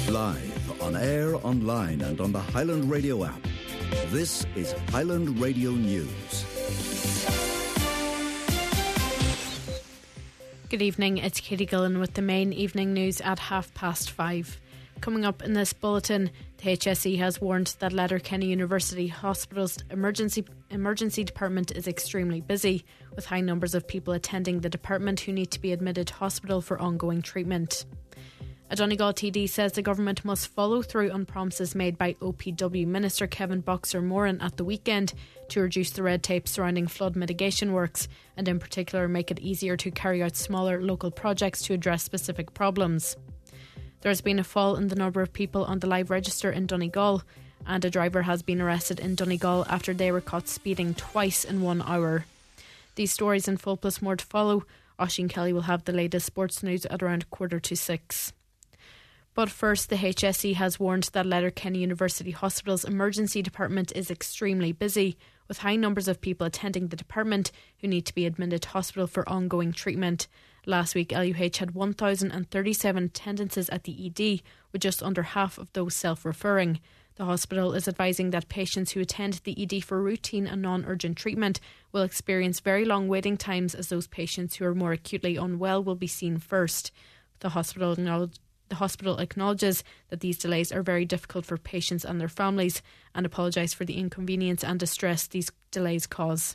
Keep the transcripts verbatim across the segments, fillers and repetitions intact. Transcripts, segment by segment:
Live, on air, online and on the Highland Radio app. This is Highland Radio News. Good evening, it's Katie Gillen with the main evening news at half past five. Coming up in this bulletin, the H S E has warned that Letterkenny University Hospital's emergency emergency department is extremely busy, with high numbers of people attending the department who need to be admitted to hospital for ongoing treatment. A Donegal T D says the government must follow through on promises made by O P W Minister Kevin Boxer-Moran at the weekend to reduce the red tape surrounding flood mitigation works and in particular make it easier to carry out smaller local projects to address specific problems. There has been a fall in the number of people on the live register in Donegal, and a driver has been arrested in Donegal after they were caught speeding twice in one hour. These stories in full plus more to follow. Oisín Kelly will have the latest sports news at around quarter to six. But first, the H S E has warned that Letterkenny University Hospital's emergency department is extremely busy, with high numbers of people attending the department who need to be admitted to hospital for ongoing treatment. Last week, L U H had one thousand thirty-seven attendances at the E D, with just under half of those self-referring. The hospital is advising that patients who attend the E D for routine and non-urgent treatment will experience very long waiting times, as those patients who are more acutely unwell will be seen first. The hospital acknowledged The hospital acknowledges that these delays are very difficult for patients and their families and apologised for the inconvenience and distress these delays cause.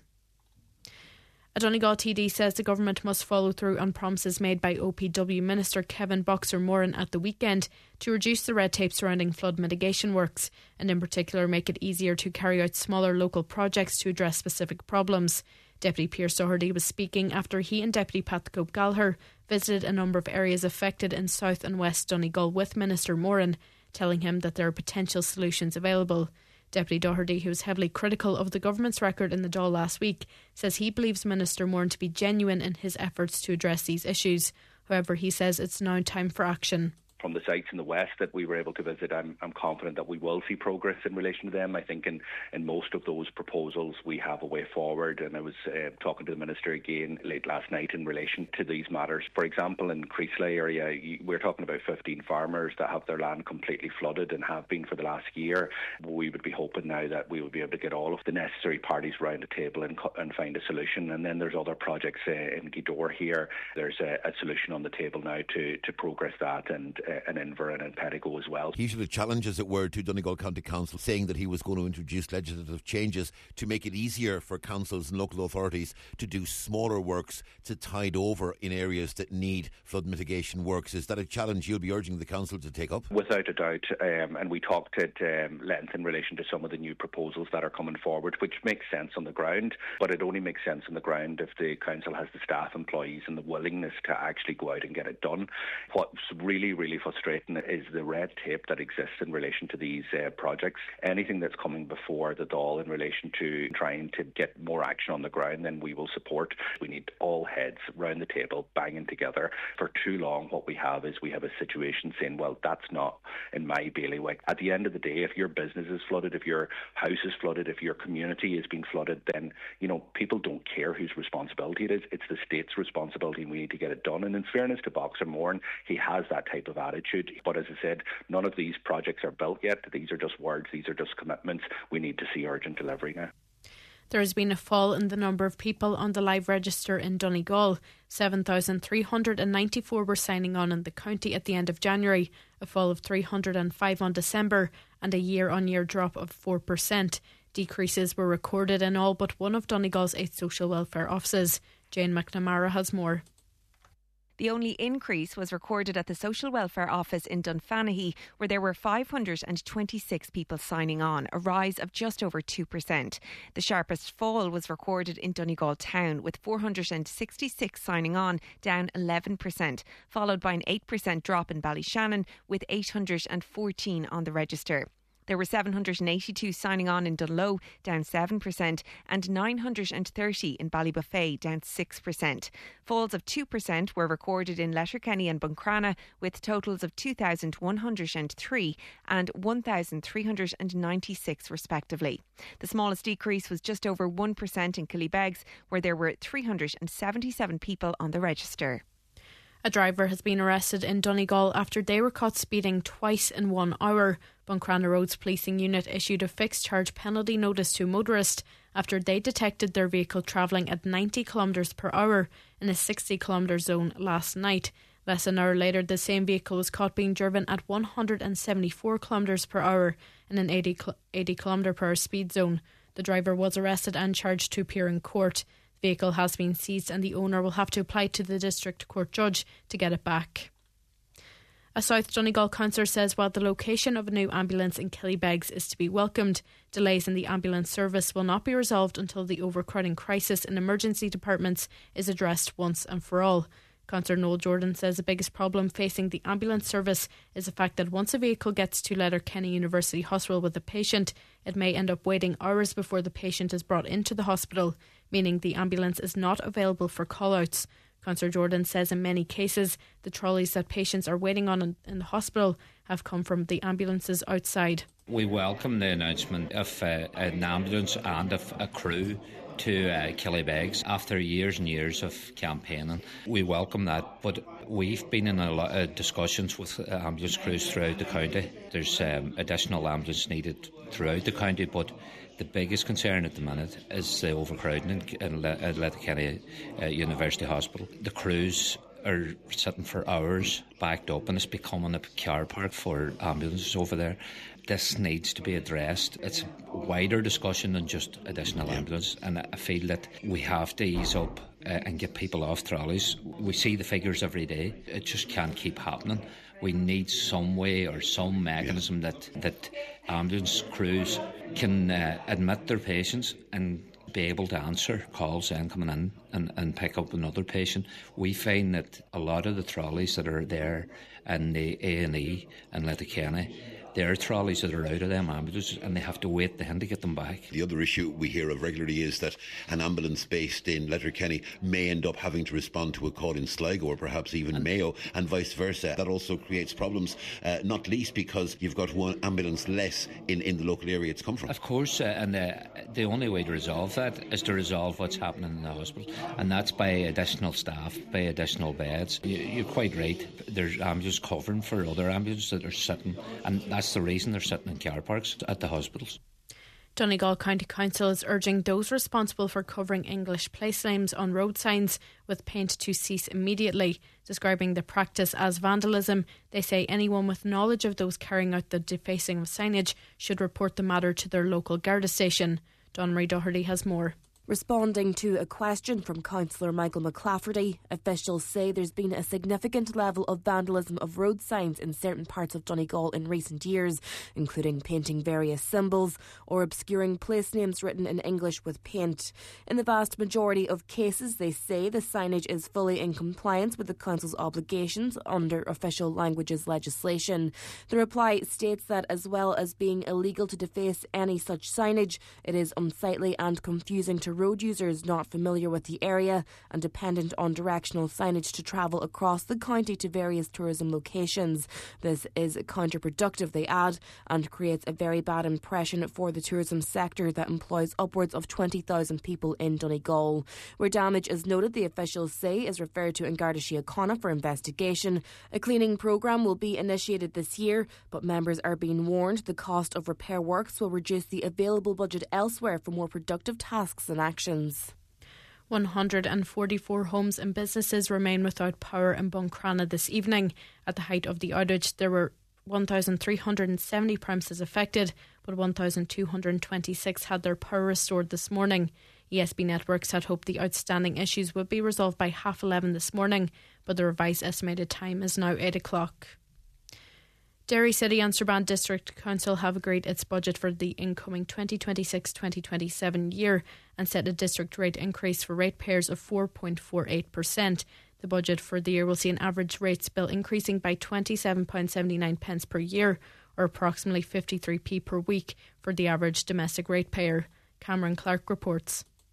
A Donegal T D says the government must follow through on promises made by O P W Minister Kevin Boxer-Moran at the weekend to reduce the red tape surrounding flood mitigation works and in particular make it easier to carry out smaller local projects to address specific problems. Deputy Pearse Doherty was speaking after he and Deputy Pat Cope Gallagher visited a number of areas affected in South and West Donegal with Minister Moran, telling him that there are potential solutions available. Deputy Doherty, who was heavily critical of the government's record in the Dáil last week, says he believes Minister Moran to be genuine in his efforts to address these issues. However, he says it's now time for action. From the sites in the west that we were able to visit, I'm, I'm confident that we will see progress in relation to them. I think in, in most of those proposals we have a way forward, and I was uh, talking to the Minister again late last night in relation to these matters. For example, in Creesley area, we're talking about fifteen farmers that have their land completely flooded and have been for the last year. We would be hoping now that we would be able to get all of the necessary parties round the table and, and find a solution. And then there's other projects uh, in Gweedore here. There's a, a solution on the table now to, to progress that, and uh, and Inver and in Pettigo as well. He issued a challenge, as it were, to Donegal County Council, saying that he was going to introduce legislative changes to make it easier for councils and local authorities to do smaller works to tide over in areas that need flood mitigation works. Is that a challenge you'll be urging the council to take up? Without a doubt, um, and we talked at um, length in relation to some of the new proposals that are coming forward, which makes sense on the ground, but it only makes sense on the ground if the council has the staff, employees and the willingness to actually go out and get it done. What's really, really frustrating is the red tape that exists in relation to these uh, projects. Anything that's coming before the Dáil in relation to trying to get more action on the ground, then we will support. We need all heads round the table banging together. For too long, what we have is we have a situation saying, well, that's not in my bailiwick. At the end of the day, if your business is flooded, if your house is flooded, if your community is being flooded, then, you know, people don't care whose responsibility it is. It's the state's responsibility, and we need to get it done. And in fairness to Boxer-Moran, he has that type of attitude. But as I said, none of these projects are built yet. These are just words. These are just commitments. We need to see urgent delivery now. There has been a fall in the number of people on the live register in Donegal. seven thousand three hundred ninety-four were signing on in the county at the end of January, a fall of three hundred five on December, and a year-on-year drop of four percent. Decreases were recorded in all but one of Donegal's eight social welfare offices. Jane McNamara has more. The only increase was recorded at the Social Welfare Office in Dunfanaghy, where there were five hundred twenty-six people signing on, a rise of just over two percent. The sharpest fall was recorded in Donegal Town, with four hundred sixty-six signing on, down eleven percent, followed by an eight percent drop in Ballyshannon, with eight hundred fourteen on the register. There were seven hundred eighty-two signing on in Dunloe, down seven percent, and nine hundred thirty in Ballybuffet, down six percent. Falls of two percent were recorded in Letterkenny and Buncrana, with totals of two thousand one hundred three and one thousand three hundred ninety-six respectively. The smallest decrease was just over one percent in Killybegs, where there were three hundred seventy-seven people on the register. A driver has been arrested in Donegal after they were caught speeding twice in one hour. Buncrana Roads Policing Unit issued a fixed charge penalty notice to a motorist after they detected their vehicle travelling at ninety kilometres per hour in a sixty kilometre zone last night. Less than an hour later, the same vehicle was caught being driven at one hundred seventy-four kilometres per hour in an eighty kilometre per hour speed zone. The driver was arrested and charged to appear in court. The vehicle has been seized and the owner will have to apply to the district court judge to get it back. A South Donegal councillor says while the location of a new ambulance in Killybegs is to be welcomed, delays in the ambulance service will not be resolved until the overcrowding crisis in emergency departments is addressed once and for all. Councillor Noel Jordan says the biggest problem facing the ambulance service is the fact that once a vehicle gets to Letterkenny University Hospital with a patient, it may end up waiting hours before the patient is brought into the hospital, meaning the ambulance is not available for call-outs. Councillor Jordan says in many cases, the trolleys that patients are waiting on in, in the hospital have come from the ambulances outside. We welcome the announcement of uh, an ambulance and of a crew to uh, Killybegs after years and years of campaigning. We welcome that, but we've been in a lot of discussions with ambulance crews throughout the county. There's um, additional ambulance needed throughout the county, but the biggest concern at the minute is the overcrowding in, in Le- at Letterkenny uh, University Hospital. The crews are sitting for hours backed up and it's becoming a car park for ambulances over there. This needs to be addressed. It's a wider discussion than just additional ambulance, and I feel that we have to ease up uh, and get people off trolleys. We see the figures every day. It just can't keep happening. We need some way or some mechanism yeah. that, that ambulance crews can uh, admit their patients and be able to answer calls then coming in and, and pick up another patient. We find that a lot of the trolleys that are there in the A and E and Letterkenny, there are trolleys that are out of them ambulances and they have to wait then to get them back. The other issue we hear of regularly is that an ambulance based in Letterkenny may end up having to respond to a call in Sligo or perhaps even and Mayo and vice versa. That also creates problems, uh, not least because you've got one ambulance less in, in the local area it's come from. Of course, uh, and uh, the only way to resolve that is to resolve what's happening in the hospital, and that's by additional staff, by additional beds. You, you're quite right. There's ambulances covering for other ambulances that are sitting, and that's That's the reason they're sitting in car parks at the hospitals. Donegal County Council is urging those responsible for covering English place names on road signs with paint to cease immediately. Describing the practice as vandalism, they say anyone with knowledge of those carrying out the defacing of signage should report the matter to their local Garda station. Don Marie Doherty has more. Responding to a question from Councillor Michael McClafferty, officials say there's been a significant level of vandalism of road signs in certain parts of Donegal in recent years, including painting various symbols or obscuring place names written in English with paint. In the vast majority of cases, they say the signage is fully in compliance with the Council's obligations under official languages legislation. The reply states that as well as being illegal to deface any such signage, it is unsightly and confusing to road users not familiar with the area and dependent on directional signage to travel across the county to various tourism locations. This is counterproductive, they add, and creates a very bad impression for the tourism sector that employs upwards of twenty thousand people in Donegal. Where damage is noted, the officials say is referred to in Garda Síochána for investigation. A cleaning programme will be initiated this year, but members are being warned the cost of repair works will reduce the available budget elsewhere for more productive tasks and actions. one hundred forty-four homes and businesses remain without power in Buncrana this evening. At the height of the outage, there were one thousand three hundred seventy premises affected, but one thousand two hundred twenty-six had their power restored this morning. E S B Networks had hoped the outstanding issues would be resolved by half eleven this morning, but the revised estimated time is now eight o'clock. Derry City and Strabane District Council have agreed its budget for the incoming twenty twenty-six twenty twenty-seven year and set a district rate increase for ratepayers of four point four eight percent. The budget for the year will see an average rates bill increasing by twenty-seven pounds seventy-nine per year, or approximately fifty-three p per week for the average domestic ratepayer. Cameron Clark reports.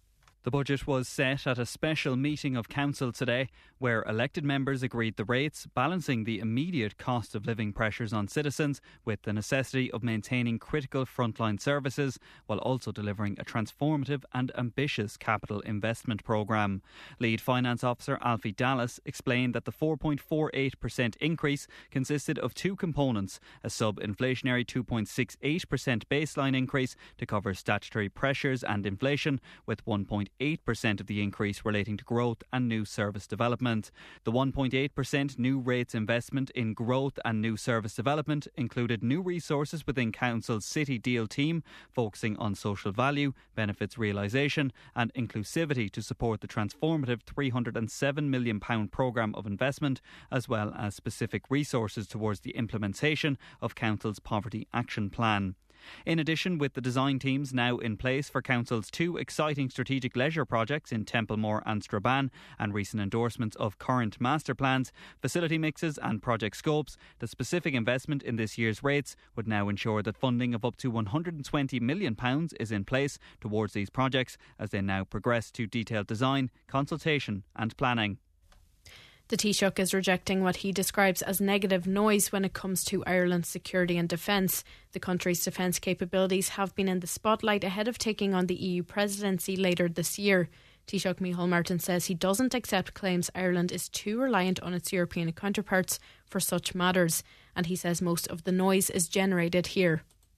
The budget was set at a special meeting of council today where elected members agreed the rates, balancing the immediate cost of living pressures on citizens with the necessity of maintaining critical frontline services while also delivering a transformative and ambitious capital investment programme. Lead Finance Officer Alfie Dallas explained that the four point four eight percent increase consisted of two components, a sub-inflationary two point six eight percent baseline increase to cover statutory pressures and inflation, with one point eight percent of the increase relating to growth and new service development. The one point eight percent new rates investment in growth and new service development included new resources within Council's City Deal team, focusing on social value, benefits realisation and inclusivity to support the transformative three hundred seven million pounds programme of investment, as well as specific resources towards the implementation of Council's Poverty Action Plan. In addition, with the design teams now in place for Council's two exciting strategic leisure projects in Templemore and Strabane and recent endorsements of current master plans, facility mixes and project scopes, the specific investment in this year's rates would now ensure that funding of up to one hundred twenty million pounds is in place towards these projects as they now progress to detailed design, consultation and planning. The Taoiseach is rejecting what he describes as negative noise when it comes to Ireland's security and defence. The country's defence capabilities have been in the spotlight ahead of taking on the E U presidency later this year. Taoiseach Micheál Martin says he doesn't accept claims Ireland is too reliant on its European counterparts for such matters, and he says most of the noise is generated here.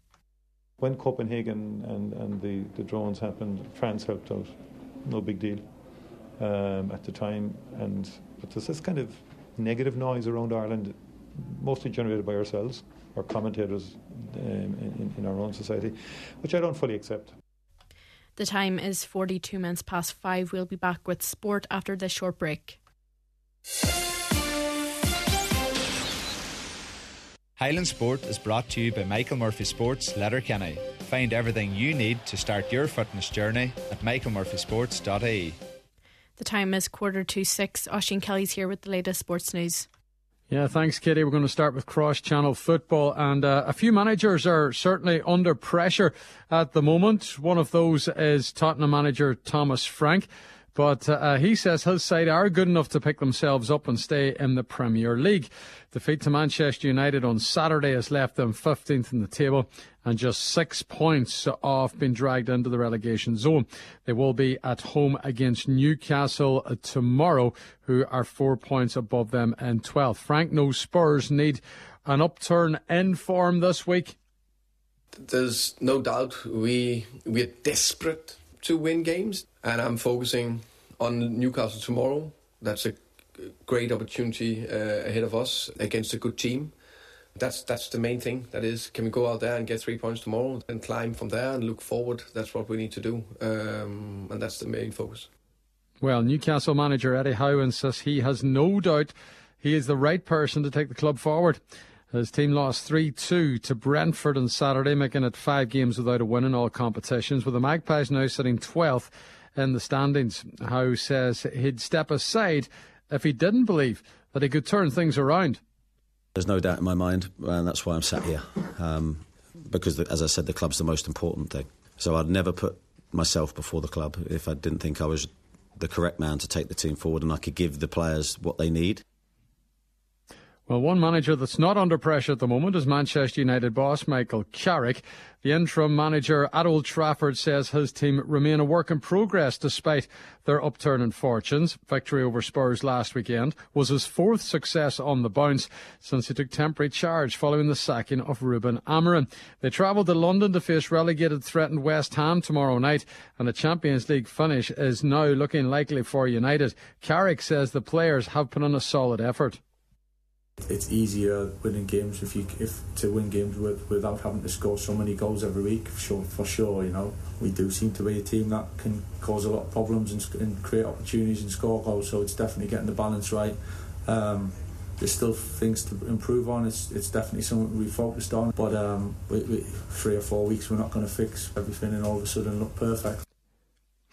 When Copenhagen and, and the, the drones happened, France helped out. No big deal um, at the time. And but there's this kind of negative noise around Ireland, mostly generated by ourselves, our commentators um, in, in our own society, which I don't fully accept. The time is forty-two minutes past five. We'll be back with sport after this short break. Highland Sport is brought to you by Michael Murphy Sports, Letterkenny. Find everything you need to start your fitness journey at michael murphy sports dot I E. The time is quarter to six. Oisín Kelly's here with the latest sports news. Yeah, thanks, Katie. We're going to start with cross-channel football, and uh, a few managers are certainly under pressure at the moment. One of those is Tottenham manager Thomas Frank, but uh, he says his side are good enough to pick themselves up and stay in the Premier League. Defeat to Manchester United on Saturday has left them fifteenth in the table and just six points off being dragged into the relegation zone. They will be at home against Newcastle tomorrow, who are four points above them in twelfth. Frank knows Spurs need an upturn in form this week. There's no doubt we we're desperate to win games, and I'm focusing on Newcastle tomorrow. That's a great opportunity uh, ahead of us against a good team. That's that's the main thing. That is, can we go out there and get three points tomorrow and climb from there and look forward? That's what we need to do, um, and that's the main focus. Well, Newcastle manager Eddie Howe says he has no doubt he is the right person to take the club forward. His team lost three two to Brentford on Saturday, making it five games without a win in all competitions, with the Magpies now sitting twelfth in the standings. Howe says he'd step aside if he didn't believe that he could turn things around. There's no doubt in my mind, and that's why I'm sat here, um, because, the, as I said, the club's the most important thing. So I'd never put myself before the club if I didn't think I was the correct man to take the team forward and I could give the players what they need. Well, one manager that's not under pressure at the moment is Manchester United boss Michael Carrick. The interim manager at Old Trafford says his team remain a work in progress despite their upturn in fortunes. Victory over Spurs last weekend was his fourth success on the bounce since he took temporary charge following the sacking of Ruben Amorim. They travelled to London to face relegated threatened West Ham tomorrow night, and a Champions League finish is now looking likely for United. Carrick says the players have put in a solid effort. It's easier winning games if you if to win games with, without having to score so many goals every week. For sure, for sure, you know, we do seem to be a team that can cause a lot of problems and, and create opportunities and score goals. So it's definitely getting the balance right. Um, there's still things to improve on. It's it's definitely something we focused on. But um, we, we, three or four weeks, we're not going to fix everything and all of a sudden look perfect.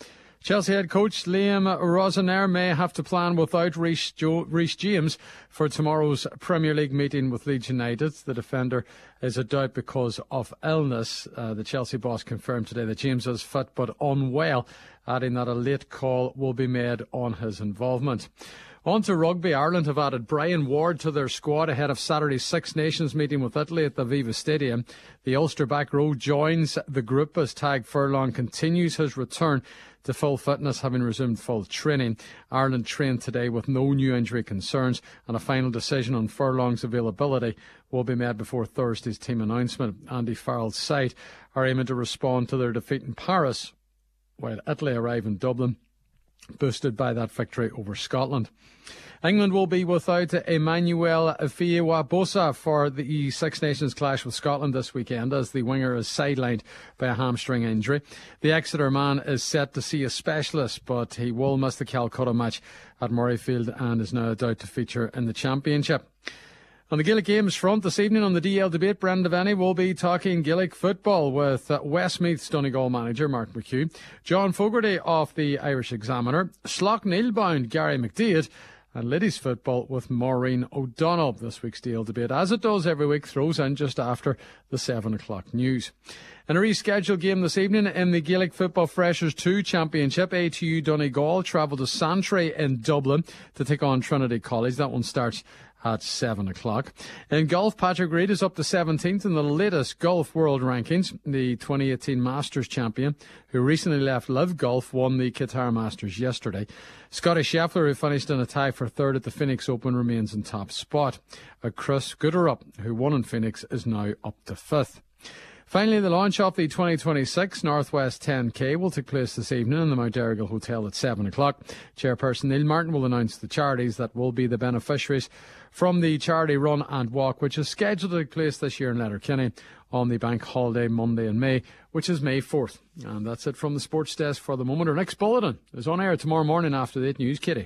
Chelsea head coach Liam Rosenaire may have to plan without Reece jo- James for tomorrow's Premier League meeting with Leeds United. The defender is a doubt because of illness. Uh, the Chelsea boss confirmed today that James is fit but unwell, adding that a late call will be made on his involvement. On to rugby. Ireland have added Brian Ward to their squad ahead of Saturday's Six Nations meeting with Italy at the Aviva Stadium. The Ulster back row joins the group as Tadhg Furlong continues his return to full fitness, having resumed full training. Ireland trained today with no new injury concerns, and a final decision on Furlong's availability will be made before Thursday's team announcement. Andy Farrell's side are aiming to respond to their defeat in Paris, while Italy arrive in Dublin, boosted by that victory over Scotland. England will be without Emmanuel Fiawa-Bosa for the Six Nations clash with Scotland this weekend, as the winger is sidelined by a hamstring injury. The Exeter man is set to see a specialist, but he will miss the Calcutta match at Murrayfield and is now a doubt to feature in the Championship. On the Gaelic Games front this evening on the D L debate, Brendan Devaney will be talking Gaelic football with uh, Westmeath's Donegal manager Mark McHugh, John Fogarty of the Irish Examiner, Slough Neil-bound Gary McDaid, and ladies football with Maureen O'Donnell. This week's D L debate, as it does every week, throws in just after the seven o'clock news. In a rescheduled game this evening in the Gaelic Football Freshers two Championship, A T U Donegal travel to Santry in Dublin to take on Trinity College. That one starts at seven o'clock. In golf, Patrick Reed is up to seventeenth in the latest golf world rankings. The twenty eighteen Masters champion, who recently left Live Golf, won the Qatar Masters yesterday. Scotty Scheffler, who finished in a tie for third at the Phoenix Open, remains in top spot. Uh, Chris Gooderup, who won in Phoenix, is now up to fifth. Finally, the launch of the twenty twenty-six Northwest ten K will take place this evening in the Mount Errigal Hotel at seven o'clock. Chairperson Neil Martin will announce the charities that will be the beneficiaries from the charity run and walk, which is scheduled to take place this year in Letterkenny on the bank holiday Monday in May, which is May fourth. And that's it from the sports desk for the moment. Our next bulletin is on air tomorrow morning after the eight news. Kitty.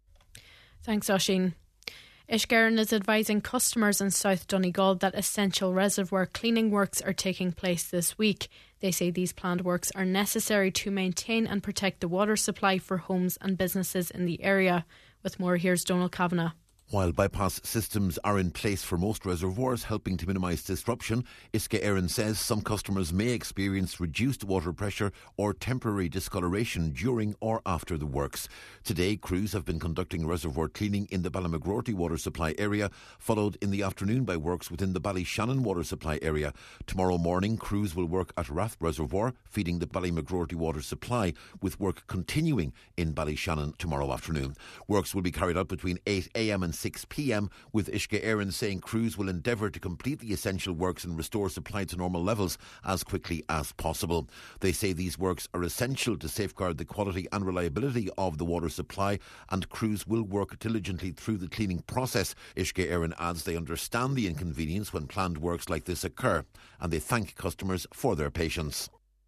Thanks, Oisín. Ishgaren is advising customers in South Donegal that essential reservoir cleaning works are taking place this week. They say these planned works are necessary to maintain and protect the water supply for homes and businesses in the area. With more, here's Donal Kavanagh. While bypass systems are in place for most reservoirs, helping to minimise disruption, Isca Éireann says some customers may experience reduced water pressure or temporary discoloration during or after the works. Today, crews have been conducting reservoir cleaning in the Ballymacrorty water supply area, followed in the afternoon by works within the Ballyshannon water supply area. Tomorrow morning, crews will work at Rath Reservoir, feeding the Ballymacrorty water supply, with work continuing in Ballyshannon tomorrow afternoon. Works will be carried out between eight a m and six p m, with Isca Éireann saying crews will endeavour to complete the essential works and restore supply to normal levels as quickly as possible. They say these works are essential to safeguard the quality and reliability of the water supply, and crews will work diligently through the cleaning process. Isca Éireann adds they understand the inconvenience when planned works like this occur, and they thank customers for their patience.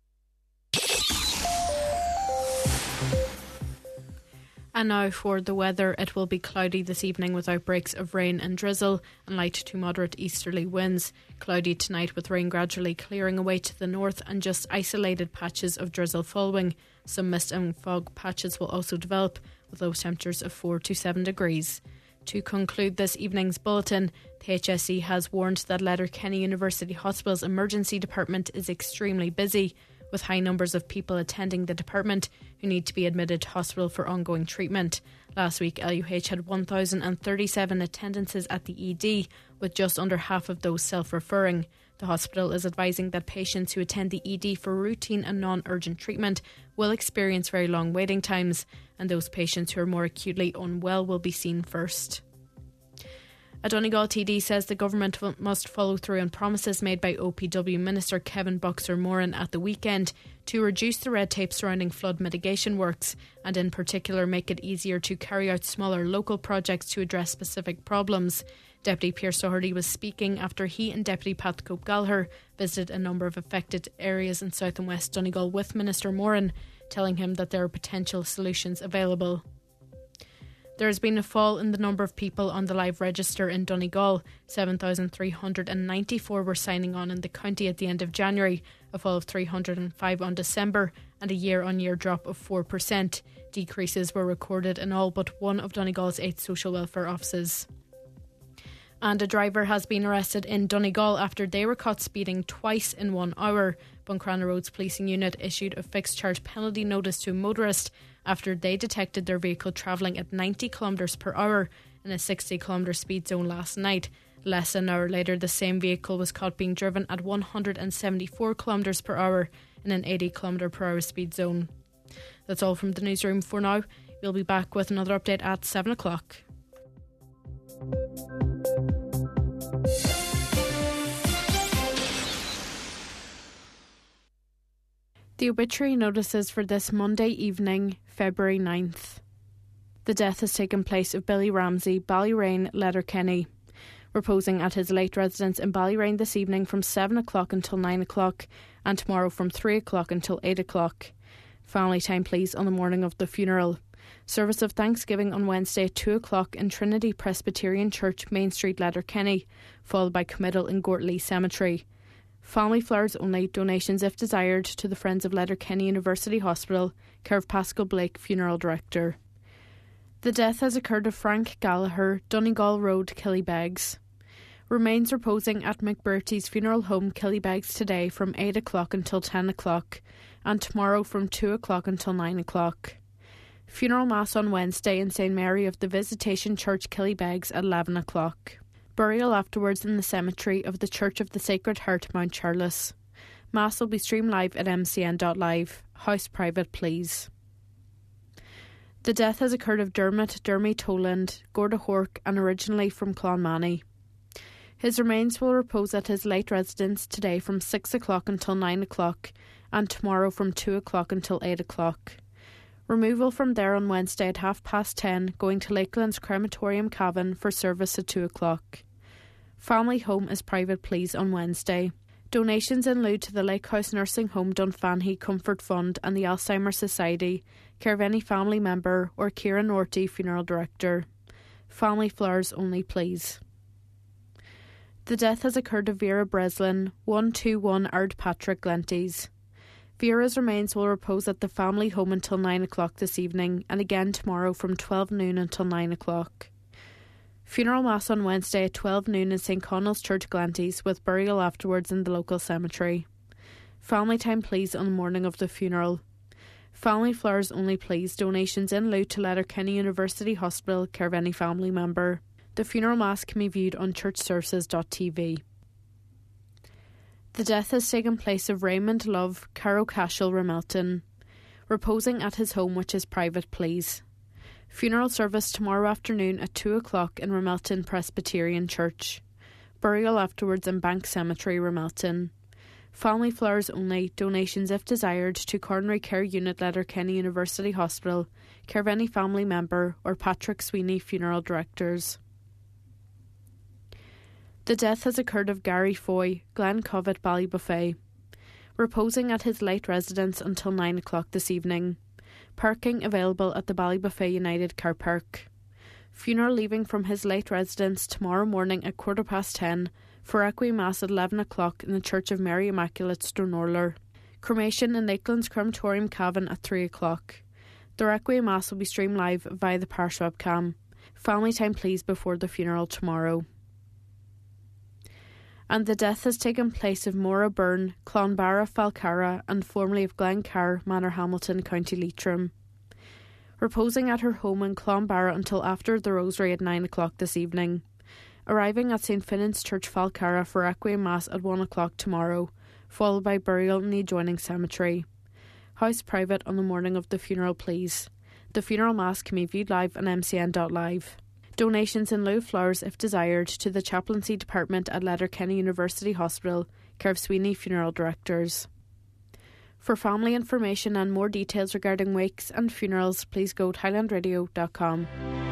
And now for the weather. It will be cloudy this evening with outbreaks of rain and drizzle and light to moderate easterly winds. Cloudy tonight with rain gradually clearing away to the north and just isolated patches of drizzle following. Some mist and fog patches will also develop with low temperatures of four to seven degrees. To conclude this evening's bulletin, the H S E has warned that Letterkenny University Hospital's emergency department is extremely busy, with high numbers of people attending the department who need to be admitted to hospital for ongoing treatment. Last week, L U H had one thousand thirty-seven attendances at the E D, with just under half of those self-referring. The hospital is advising that patients who attend the E D for routine and non-urgent treatment will experience very long waiting times, and those patients who are more acutely unwell will be seen first. A Donegal T D says the government must follow through on promises made by O P W Minister Kevin Boxer-Moran at the weekend to reduce the red tape surrounding flood mitigation works, and in particular make it easier to carry out smaller local projects to address specific problems. Deputy Pierce Doherty was speaking after he and Deputy Pat Cope Gallagher visited a number of affected areas in South and West Donegal with Minister Moran, telling him that there are potential solutions available. There has been a fall in the number of people on the live register in Donegal. seven thousand three hundred ninety-four were signing on in the county at the end of January, a fall of three hundred five on December, and a year-on-year drop of four percent. Decreases were recorded in all but one of Donegal's eight social welfare offices. And a driver has been arrested in Donegal after they were caught speeding twice in one hour. Buncrana Roads Policing Unit issued a fixed charge penalty notice to a motorist after they detected their vehicle travelling at ninety kilometres per hour in a sixty kilometre speed zone last night. Less than an hour later, the same vehicle was caught being driven at one hundred seventy-four kilometres per hour in an eighty kilometre per hour speed zone. That's all from the newsroom for now. We'll be back with another update at seven o'clock. The obituary notices for this Monday evening, February ninth. The death has taken place of Billy Ramsey, Ballyrain, Letterkenny, reposing at his late residence in Ballyrain this evening from seven o'clock until nine o'clock and tomorrow from three o'clock until eight o'clock. Family time please on the morning of the funeral. Service of Thanksgiving on Wednesday at two o'clock in Trinity Presbyterian Church, Main Street, Letterkenny, followed by committal in Gortley Cemetery. Family flowers only, donations if desired, to the Friends of Letterkenny University Hospital, care of Pascal Blake, Funeral Director. The death has occurred of Frank Gallagher, Donegal Road, Killybegs. Remains reposing at McBurty's Funeral Home, Killybegs today from eight o'clock until ten o'clock, and tomorrow from two o'clock until nine o'clock. Funeral Mass on Wednesday in Saint Mary of the Visitation Church, Killybegs at eleven o'clock. Burial afterwards in the cemetery of the Church of the Sacred Heart, Mount Charles. Mass will be streamed live at m c n dot live. House private, please. The death has occurred of Dermot Dermy Toland, Gorda Hork, and originally from Clonmany. His remains will repose at his late residence today from six o'clock until nine o'clock, and tomorrow from two o'clock until eight o'clock. Removal from there on Wednesday at half past ten, going to Lakelands Crematorium Cavan for service at two o'clock. Family home is private please on Wednesday. Donations in lieu to the Lake House Nursing Home Dunfanaghy Comfort Fund and the Alzheimer's Society, care of any family member or Ciara Norty, Funeral Director. Family flowers only please. The death has occurred to Vera Breslin, one twenty-one Ardpatrick, Glenties. Vera's remains will repose at the family home until nine o'clock this evening and again tomorrow from twelve noon until nine o'clock. Funeral Mass on Wednesday at twelve noon in Saint Connell's Church, Glanties, with burial afterwards in the local cemetery. Family time please on the morning of the funeral. Family flowers only please, donations in lieu to Letterkenny University Hospital, care of any family member. The funeral mass can be viewed on church services dot t v. The death has taken place of Raymond Love, Carrow Cashel, Ramelton, reposing at his home which is private please. Funeral service tomorrow afternoon at two o'clock in Ramelton Presbyterian Church. Burial afterwards in Bank Cemetery, Ramelton. Family flowers only, donations if desired to Coronary Care Unit, Letterkenny University Hospital, care of any family member or Patrick Sweeney, Funeral Directors. The death has occurred of Gary Foy, Glencovet, Ballybuffet, reposing at his late residence until nine o'clock this evening. Parking available at the Ballybuffet United Car Park. Funeral leaving from his late residence tomorrow morning at quarter past ten for Requiem Mass at eleven o'clock in the Church of Mary Immaculate, Stonorler. Cremation in Lakelands Crematorium Cavan at three o'clock. The Requiem Mass will be streamed live via the parish webcam. Family time please before the funeral tomorrow. And the death has taken place of Maura Byrne, Clonbarra, Falcarra, and formerly of Glencar, Manor Hamilton, County Leitrim. Reposing at her home in Clonbarra until after the Rosary at nine o'clock this evening. Arriving at Saint Finnan's Church, Falcarra for Requiem Mass at one o'clock tomorrow, followed by burial in the adjoining cemetery. House private on the morning of the funeral please. The funeral mass can be viewed live on m c n dot live. Donations in lieu of flowers, if desired, to the Chaplaincy Department at Letterkenny University Hospital, care of Sweeney Funeral Directors. For family information and more details regarding wakes and funerals, please go to highland radio dot com.